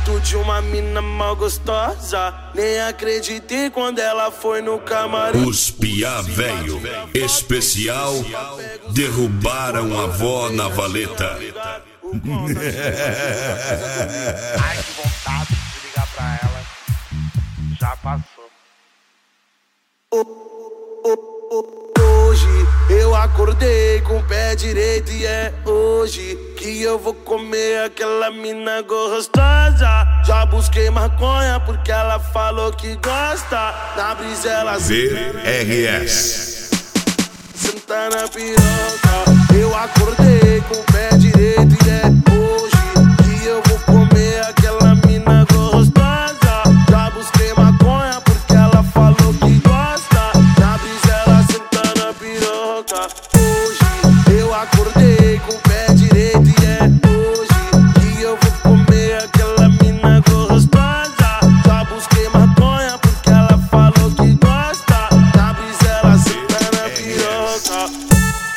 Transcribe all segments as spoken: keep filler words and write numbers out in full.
contato de uma mina mal gostosa. Nem acreditei quando ela foi no camarim. Os piá velho especial derrubaram a avó na valeta. Ai, que vontade de ligar pra ela. Já passou. Hoje eu acordei com o pé direito e é hoje que eu vou comer aquela mina gostosa. Já busquei maconha porque ela falou que gosta. Na brisa ela V R S. senta na piroca. Eu acordei com o pé direito e é hoje que eu vou comer aquela mina gostosa. Já busquei maconha porque ela falou que gosta. Na brisa ela senta na piroca. Hoje eu acordei com o pé direito e é hoje que eu vou comer aquela mina gostosa. Já busquei maconha porque ela falou que gosta. Na brisa ela senta na piroca.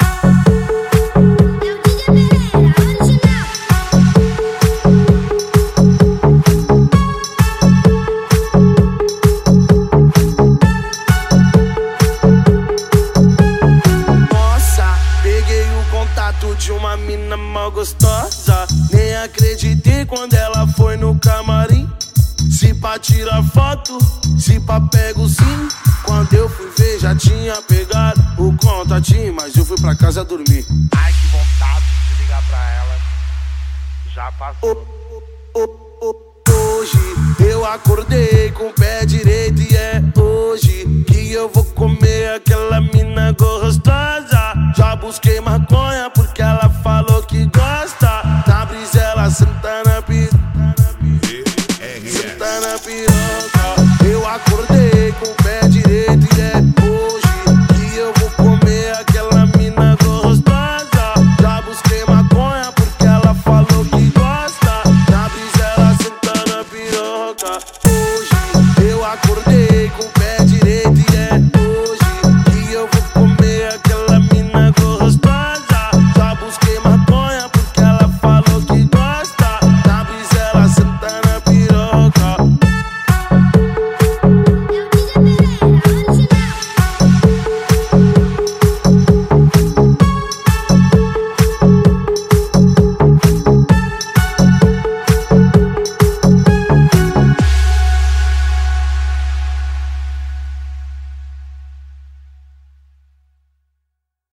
De uma mina mal gostosa. Nem acreditei quando ela foi no camarim. Se pra tirar foto, se pra pego sim. Quando eu fui ver já tinha pegado o contatinho, mas eu fui pra casa dormir. Ai, que vontade de ligar pra ela. Já passou. Hoje eu acordei com o pé direito e é hoje que eu vou comer aquela mina gostosa. Já busquei maconha porque ela falou que gosta. Na brisa ela senta na